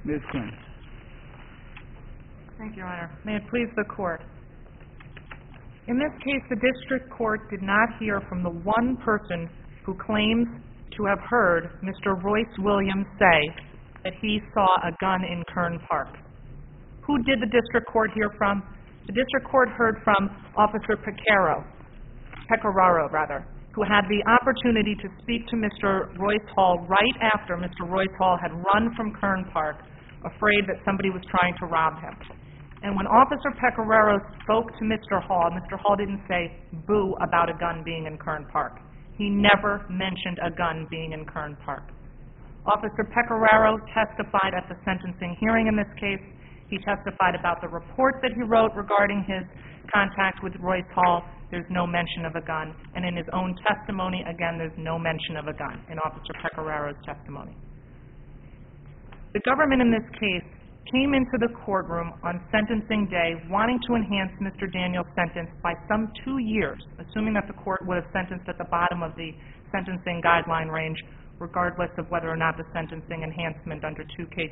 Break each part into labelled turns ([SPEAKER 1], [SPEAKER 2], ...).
[SPEAKER 1] Ms. Quinn.
[SPEAKER 2] Thank you, Your Honor. May it please the Court. In this case, the District Court did not hear from the one person who claims to have heard Mr. Royce Williams say that he saw a gun in Kern Park. Who did the District Court hear from? The District Court heard from Officer Pecoraro, who had the opportunity to speak to Mr. Royce Hall right after Mr. Royce Hall had run from Kern Park, afraid that somebody was trying to rob him. And when Officer Pecoraro spoke to Mr. Hall didn't say boo about a gun being in Kern Park. He never mentioned a gun being in Kern Park. Officer Pecoraro testified at the sentencing hearing in this case. He testified about the report that he wrote regarding his contact with Royce Hall. There's no mention of a gun. And in his own testimony, again, there's no mention of a gun in Officer Pecораro's testimony. The government in this case came into the courtroom on sentencing day wanting to enhance Mr. Daniels' sentence by some 2 years, assuming that the court would have sentenced at the bottom of the sentencing guideline range, regardless of whether or not the sentencing enhancement under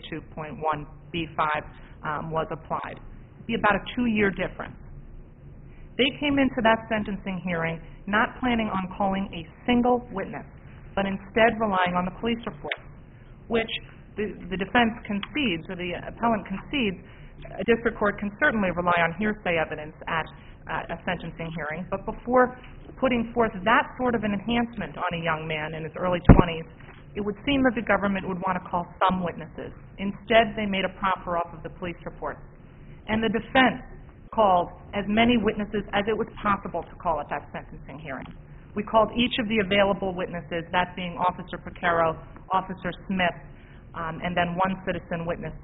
[SPEAKER 2] 2K2.1B5 was applied. It would be about a 2-year difference. They came into that sentencing hearing not planning on calling a single witness, but instead relying on the police report, which the defense concedes, or the appellant concedes, a district court can certainly rely on hearsay evidence at a sentencing hearing, but before putting forth that sort of an enhancement on a young man in his early 20s, it would seem that the government would want to call some witnesses. Instead, they made a proffer off of the police report. And the defense called as many witnesses as it was possible to call at that sentencing hearing. We called each of the available witnesses, that being Officer Pecoraro, Officer Smith, and then one citizen witness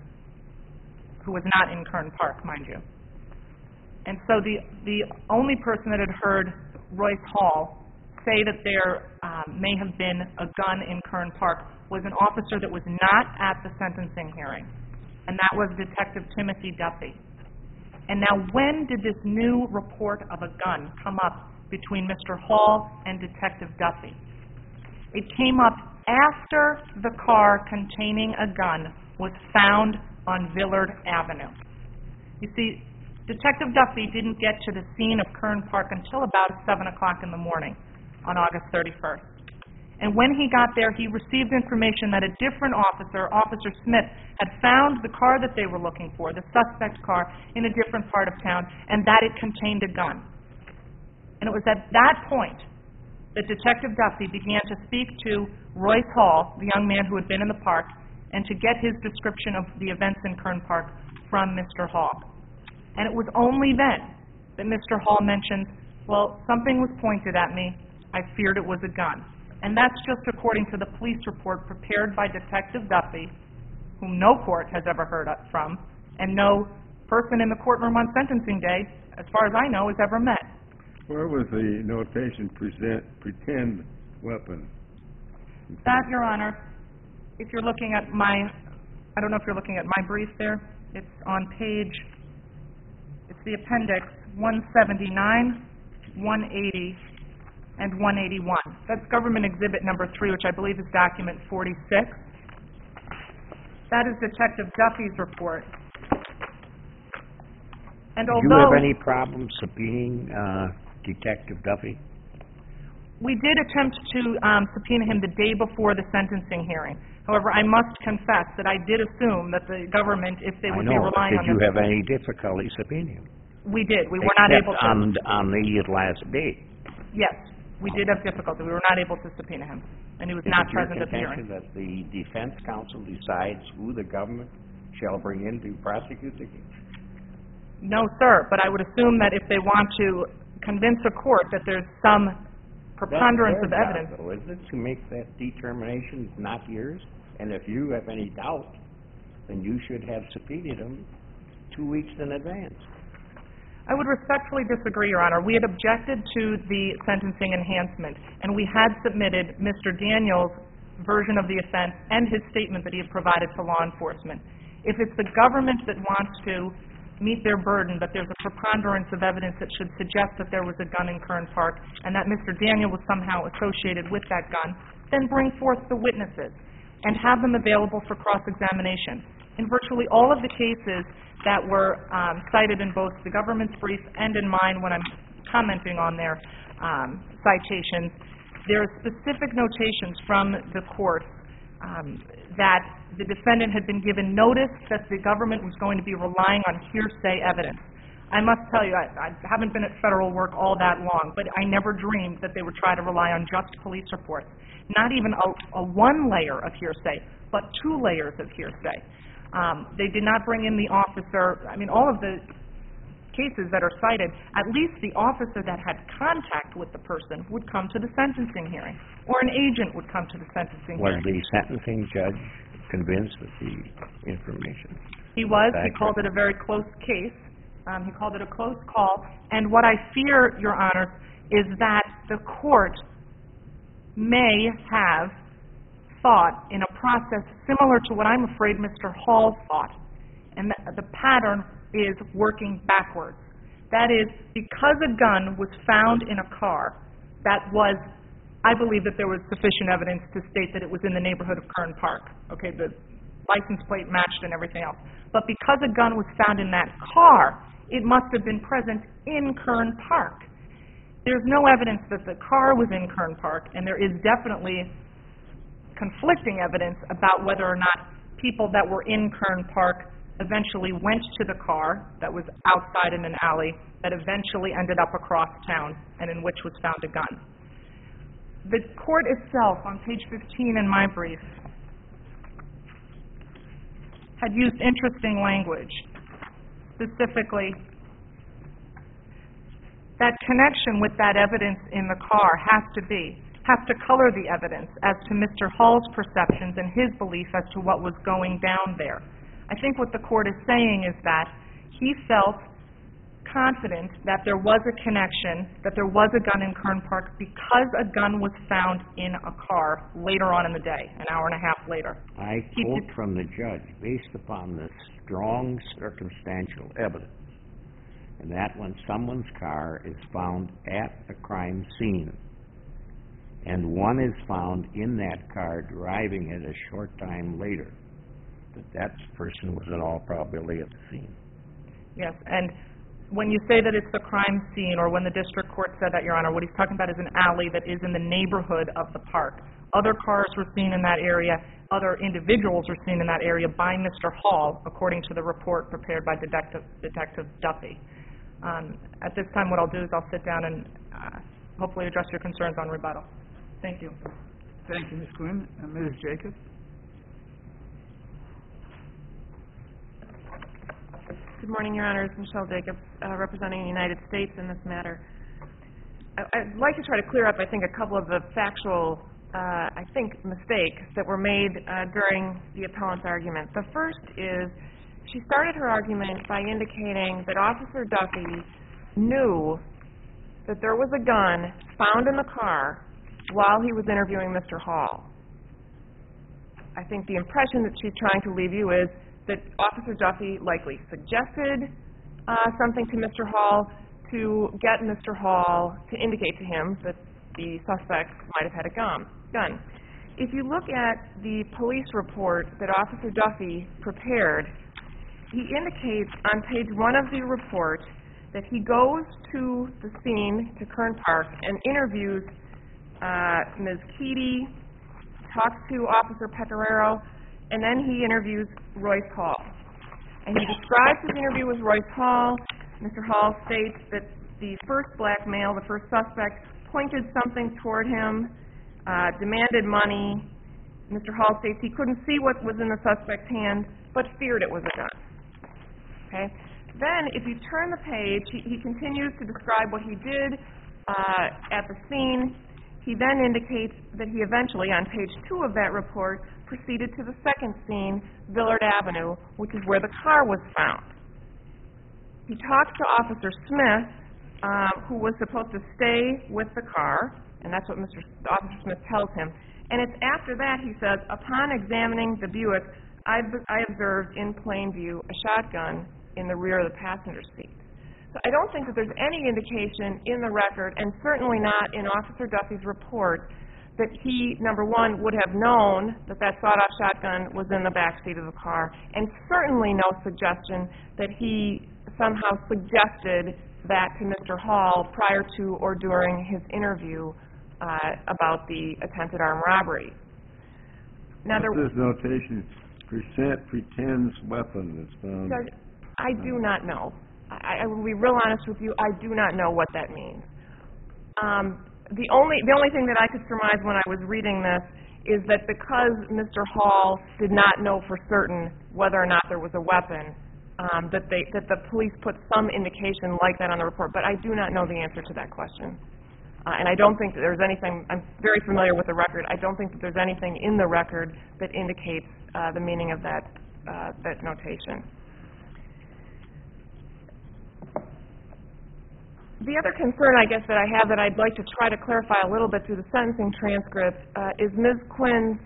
[SPEAKER 2] who was not in Kern Park, mind you. And so the only person that had heard Royce Hall say that there may have been a gun in Kern Park was an officer that was not at the sentencing hearing, and that was Detective Timothy Duffy. And now, when did this new report of a gun come up between Mr. Hall and Detective Duffy? It came up after the car containing a gun was found on Villard Avenue. You see, Detective Duffy didn't get to the scene of Kern Park until about 7 o'clock in the morning on August 31st. And when he got there, he received information that a different officer, Officer Smith, had found the car that they were looking for, the suspect's car, in a different part of town, and that it contained a gun. And it was at that point that Detective Duffy began to speak to Royce Hall, the young man who had been in the park, and to get his description of the events in Kern Park from Mr. Hall. And it was only then that Mr. Hall mentioned, well, something was pointed at me. I feared it was a gun. And that's just according to the police report prepared by Detective Duffy, whom no court has ever heard from, and no person in the courtroom on sentencing day, as far as I know, has ever met.
[SPEAKER 3] Where was the notation pretend weapon?
[SPEAKER 2] That, Your Honor, if you're looking at I don't know if you're looking at my brief there. It's on page, it's the appendix 179, 180, and 181. That's Government Exhibit number 3, which I believe is document 46. That is Detective Duffy's report. And
[SPEAKER 4] do you have any problem subpoenaing Detective Duffy?
[SPEAKER 2] We did attempt to subpoena him the day before the sentencing hearing. However, I must confess that I did assume that the government, if they would be relying on...
[SPEAKER 4] Did you have any difficulty subpoenaing him?
[SPEAKER 2] We did. We were not able to...
[SPEAKER 4] on the last day?
[SPEAKER 2] Yes, we did have difficulty. We were not able to subpoena him, and he was not present at the hearing.
[SPEAKER 4] Is it your contention that the defense counsel decides who the government shall bring in to prosecute the case?
[SPEAKER 2] No, sir, but I would assume that if they want to convince a court that there's some preponderance of evidence...
[SPEAKER 4] That's their job, though, isn't it, to make that determination, not yours? And if you have any doubt, then you should have subpoenaed him 2 weeks in advance.
[SPEAKER 2] I would respectfully disagree, Your Honor. We had objected to the sentencing enhancement, and we had submitted Mr. Daniels' version of the offense and his statement that he had provided to law enforcement. If it's the government that wants to meet their burden, that there's a preponderance of evidence that should suggest that there was a gun in Kern Park and that Mr. Daniel was somehow associated with that gun, then bring forth the witnesses and have them available for cross-examination. In virtually all of the cases that were cited in both the government's brief and in mine when I'm commenting on their citations, there are specific notations from the court that the defendant had been given notice that the government was going to be relying on hearsay evidence. I must tell you, I haven't been at federal work all that long, but I never dreamed that they would try to rely on just police reports. Not even a one layer of hearsay, but 2 layers of hearsay. They did not bring in the officer. I mean, all of the cases that are cited, at least the officer that had contact with the person would come to the sentencing hearing, or an agent would come to the sentencing
[SPEAKER 4] Was
[SPEAKER 2] hearing.
[SPEAKER 4] the sentencing judge convinced with the information?
[SPEAKER 2] He was. He called it a very close case. He called it a close call. And what I fear, Your Honor, is that the court may have thought in a process similar to what I'm afraid Mr. Hall thought. And the pattern is working backwards. That is, because a gun was found in a car that was, I believe that there was sufficient evidence to state that it was in the neighborhood of Kern Park. Okay, the license plate matched and everything else. But because a gun was found in that car, it must have been present in Kern Park. There's no evidence that the car was in Kern Park, and there is definitely conflicting evidence about whether or not people that were in Kern Park eventually went to the car that was outside in an alley that eventually ended up across town and in which was found a gun. The court itself, on page 15 in my brief, had used interesting language. Specifically, that connection with that evidence in the car has to color the evidence as to Mr. Hall's perceptions and his belief as to what was going down there. I think what the court is saying is that he felt confident that there was a connection, that there was a gun in Kern Park because a gun was found in a car later on in the day, an hour and a half later.
[SPEAKER 4] I quote from the judge, based upon the strong circumstantial evidence, and that when someone's car is found at a crime scene and one is found in that car driving it a short time later, that person was in all probability at the scene.
[SPEAKER 2] Yes, and when you say that it's the crime scene, or when the district court said that, Your Honor, what he's talking about is an alley that is in the neighborhood of the park. Other cars were seen in that area. Other individuals were seen in that area by Mr. Hall, according to the report prepared by Detective Duffy. At this time, what I'll do is I'll sit down and hopefully address your concerns on rebuttal. Thank you.
[SPEAKER 1] Thank you, Ms. Quinn. Ms. Jacobs?
[SPEAKER 5] Good morning, Your Honors. Michelle Jacobs, representing the United States in this matter. I'd like to try to clear up, I think, a couple of the factual, mistakes that were made during the appellant's argument. The first is she started her argument by indicating that Officer Duffy knew that there was a gun found in the car while he was interviewing Mr. Hall. I think the impression that she's trying to leave you is that Officer Duffy likely suggested something to Mr. Hall to get Mr. Hall to indicate to him that the suspect might have had a gun. If you look at the police report that Officer Duffy prepared, he indicates on page 1 of the report that he goes to the scene, to Kern Park, and interviews Ms. Keedy, talks to Officer Pecoraro, and then he interviews Royce Hall. And he describes his interview with Royce Hall. Mr. Hall states that the first black male, the first suspect, pointed something toward him, demanded money. Mr. Hall states he couldn't see what was in the suspect's hand, but feared it was a gun. Okay? Then, if you turn the page, he continues to describe what he did at the scene. He then indicates that he eventually, on page 2 of that report, proceeded to the second scene, Villard Avenue, which is where the car was found. He talks to Officer Smith, who was supposed to stay with the car, and that's what Officer Smith tells him. And it's after that, he says, upon examining the Buick, I observed in plain view a shotgun in the rear of the passenger seat. So I don't think that there's any indication in the record, and certainly not in Officer Duffy's report, that he, number one, would have known that that sawed-off shotgun was in the back seat of the car, and certainly no suggestion that he somehow suggested that to Mr. Hall prior to or during his interview about the attempted armed robbery. Now,
[SPEAKER 3] What's this notation? Pretends weapon that's found.
[SPEAKER 5] Judge, I do not know. I will be real honest with you. I do not know what that means. The only thing that I could surmise when I was reading this is that because Mr. Hall did not know for certain whether or not there was a weapon, that the police put some indication like that on the report. But I do not know the answer to that question. And I don't think that there's anything, I'm very familiar with the record, I don't think that there's anything in the record that indicates the meaning of that notation. The other concern, I guess, that I have that I'd like to try to clarify a little bit through the sentencing transcript is Ms. Quinn's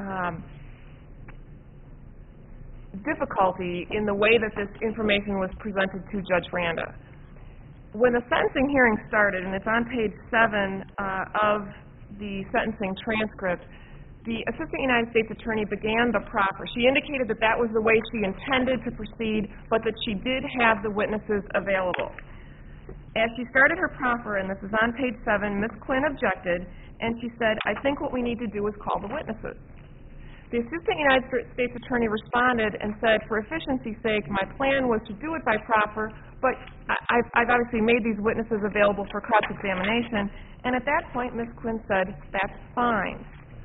[SPEAKER 5] difficulty in the way that this information was presented to Judge Randa. When the sentencing hearing started, and it's on page 7 of the sentencing transcript, the Assistant United States Attorney began the proffer. She indicated that that was the way she intended to proceed, but that she did have the witnesses available. As she started her proffer, and this is on page 7, Ms. Quinn objected, and she said, "I think what we need to do is call the witnesses." The Assistant United States Attorney responded and said, "For efficiency's sake, my plan was to do it by proffer, but I've obviously made these witnesses available for cross-examination." And at that point, Ms. Quinn said, "That's fine."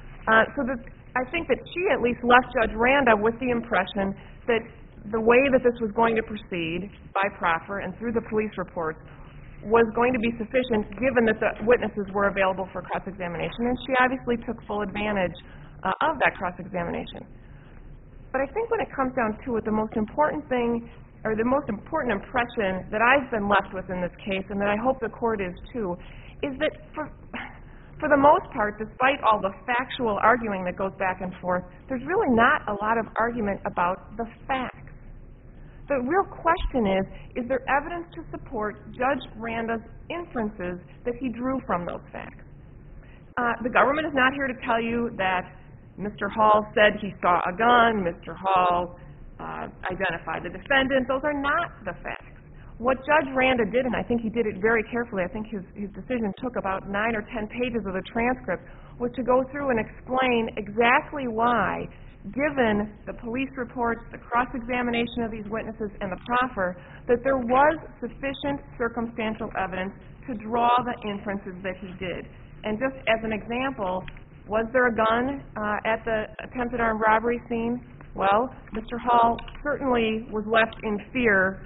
[SPEAKER 5] I think that she at least left Judge Randa with the impression that the way that this was going to proceed by proffer and through the police reports was going to be sufficient given that the witnesses were available for cross-examination, and she obviously took full advantage of that cross-examination. But I think when it comes down to it, the most important thing, or the most important impression that I've been left with in this case, and that I hope the Court is too, is that for the most part, despite all the factual arguing that goes back and forth, there's really not a lot of argument about the facts. The real question is there evidence to support Judge Randa's inferences that he drew from those facts? The government is not here to tell you that Mr. Hall said he saw a gun, Mr. Hall identified the defendant. Those are not the facts. What Judge Randa did, and I think he did it very carefully, I think his decision took about 9 or 10 pages of the transcript, was to go through and explain exactly why, given the police reports, the cross-examination of these witnesses, and the proffer, that there was sufficient circumstantial evidence to draw the inferences that he did. And just as an example, was there a gun at the attempted armed robbery scene? Well, Mr. Hall certainly was left in fear.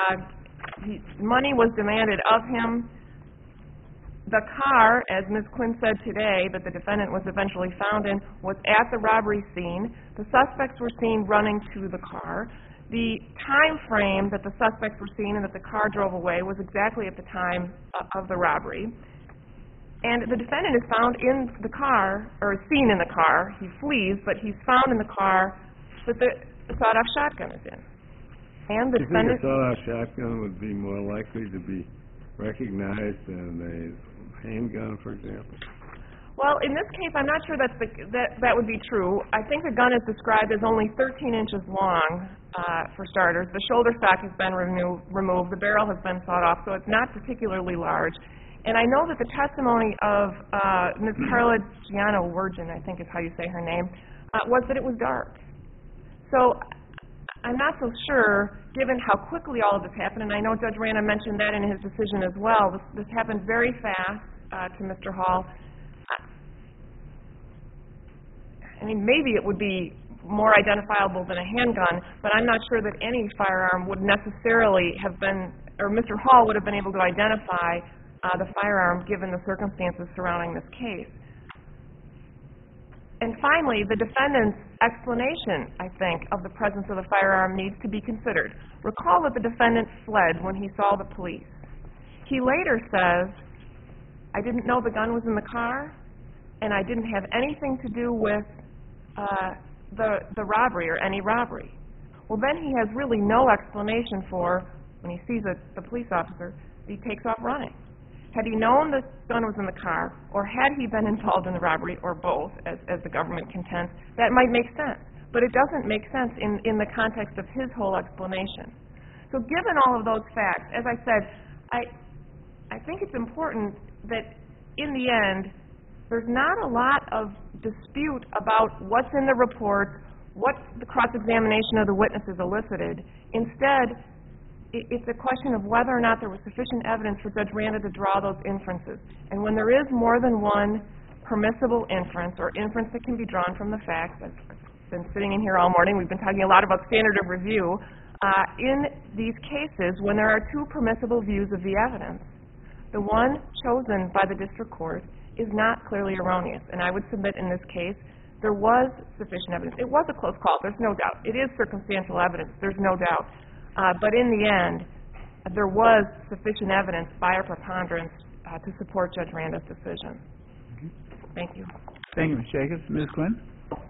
[SPEAKER 5] Money was demanded of him. The car, as Ms. Quinn said today, that the defendant was eventually found in, was at the robbery scene. The suspects were seen running to the car. The time frame that the suspects were seen and that the car drove away was exactly at the time of the robbery. And the defendant is found in the car, or seen in the car. He flees, but he's found in the car that the sawed-off shotgun is in. And the defendant...
[SPEAKER 3] Do you think a sawed-off shotgun would be more likely to be recognized than a handgun, for example?
[SPEAKER 5] Well, in this case, I'm not sure that would be true. I think the gun is described as only 13 inches long, for starters. The shoulder stock has been removed. The barrel has been sawed off, so it's not particularly large. And I know that the testimony of Ms. Carla Giano-Wirgen, I think is how you say her name, was that it was dark. So I'm not so sure, given how quickly all of this happened, and I know Judge Randa mentioned that in his decision as well. This happened very fast to Mr. Hall. I mean, maybe it would be more identifiable than a handgun, but I'm not sure that any firearm would necessarily have been, or Mr. Hall would have been able to identify the firearm given the circumstances surrounding this case. And finally, the defendant's explanation, I think, of the presence of the firearm needs to be considered. Recall that the defendant fled when he saw the police. He later says, "I didn't know the gun was in the car, and I didn't have anything to do with the robbery or any robbery." Well, then he has really no explanation for, when he sees the police officer, he takes off running. Had he known the gun was in the car, or had he been involved in the robbery, or both, as the government contends, that might make sense. But it doesn't make sense in the context of his whole explanation. So given all of those facts, as I said, I think it's important that in the end, there's not a lot of dispute about what's in the report, what the cross-examination of the witnesses elicited. Instead, it's a question of whether or not there was sufficient evidence for Judge Randa to draw those inferences. And when there is more than one permissible inference, or inference that can be drawn from the facts, I've been sitting in here all morning, we've been talking a lot about standard of review, in these cases, when there are two permissible views of the evidence, the one chosen by the district court is not clearly erroneous. And I would submit in this case, there was sufficient evidence. It was a close call, there's no doubt. It is circumstantial evidence, there's no doubt. But in the end, there was sufficient evidence by a preponderance to support Judge Randa's decision. Thank you.
[SPEAKER 1] Thank you, Ms. Jacobs. Ms. Quinn?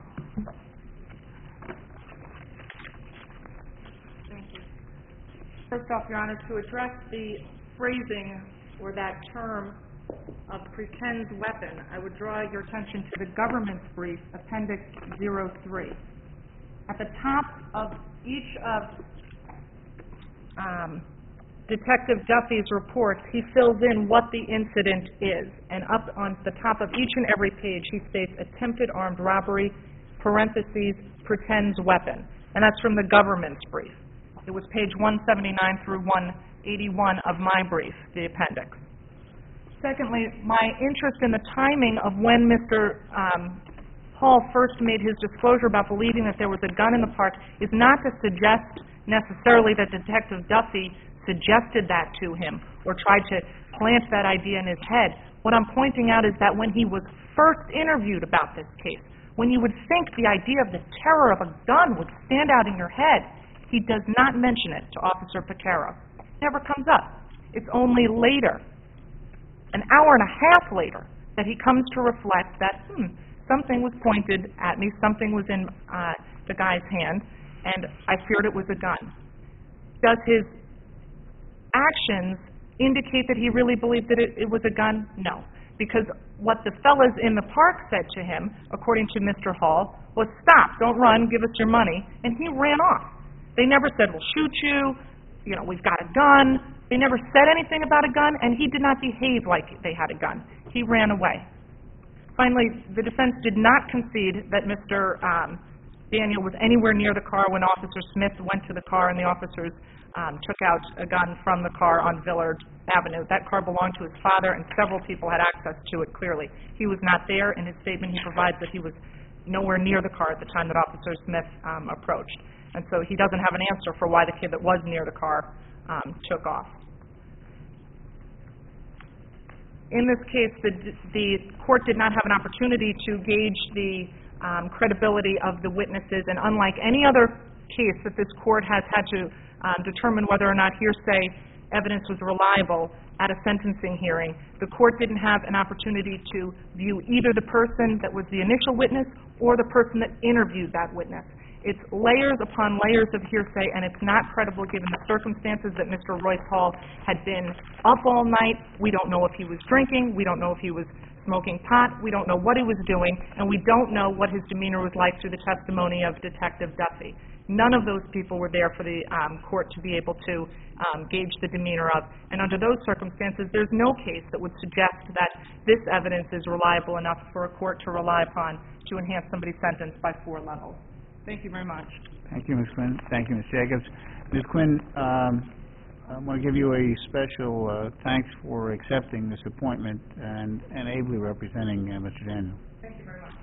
[SPEAKER 2] Thank you. First off, Your Honor, to address the phrasing or that term of pretends weapon, I would draw your attention to the government's brief, Appendix 03. At the top of each of Detective Duffy's reports, he fills in what the incident is, and up on the top of each and every page he states attempted armed robbery, parentheses, pretends weapon, and that's from the government's brief. It was page 179 through 181 of my brief, the appendix. Secondly, my interest in the timing of when Mr. Hall first made his disclosure about believing that there was a gun in the park is not to suggest necessarily that Detective Duffy suggested that to him or tried to plant that idea in his head. What I'm pointing out is that when he was first interviewed about this case, when you would think the idea of the terror of a gun would stand out in your head, he does not mention it to Officer Picaro. It never comes up. It's only later, an hour and a half later, that he comes to reflect that, something was pointed at me, something was in the guy's hand, and I feared it was a gun. Does his actions indicate that he really believed that it was a gun? No. Because what the fellas in the park said to him, according to Mr. Hall, was, "Stop, don't run, give us your money," and he ran off. They never said, "We'll shoot you, we've got a gun." They never said anything about a gun, and he did not behave like they had a gun. He ran away. Finally, the defense did not concede that Mr. Daniel was anywhere near the car when Officer Smith went to the car and the officers took out a gun from the car on Villard Avenue. That car belonged to his father, and several people had access to it clearly. He was not there. In his statement, he provides that he was nowhere near the car at the time that Officer Smith approached. And so he doesn't have an answer for why the kid that was near the car took off. In this case, the court did not have an opportunity to gauge the credibility of the witnesses, and unlike any other case that this court has had to determine whether or not hearsay evidence was reliable at a sentencing hearing, the court didn't have an opportunity to view either the person that was the initial witness or the person that interviewed that witness. It's layers upon layers of hearsay, and it's not credible given the circumstances that Mr. Royce Hall had been up all night. We don't know if he was drinking. We don't know if he was smoking pot. We don't know what he was doing, and we don't know what his demeanor was like through the testimony of Detective Duffy. None of those people were there for the court to be able to gauge the demeanor of, and under those circumstances, there's no case that would suggest that this evidence is reliable enough for a court to rely upon to enhance somebody's sentence by 4 levels. Thank you very much.
[SPEAKER 1] Thank you, Ms. Quinn. Thank you, Ms. Jacobs. Ms. Quinn, I want to give you a special thanks for accepting this appointment and ably representing Mr. Daniel.
[SPEAKER 2] Thank you very much.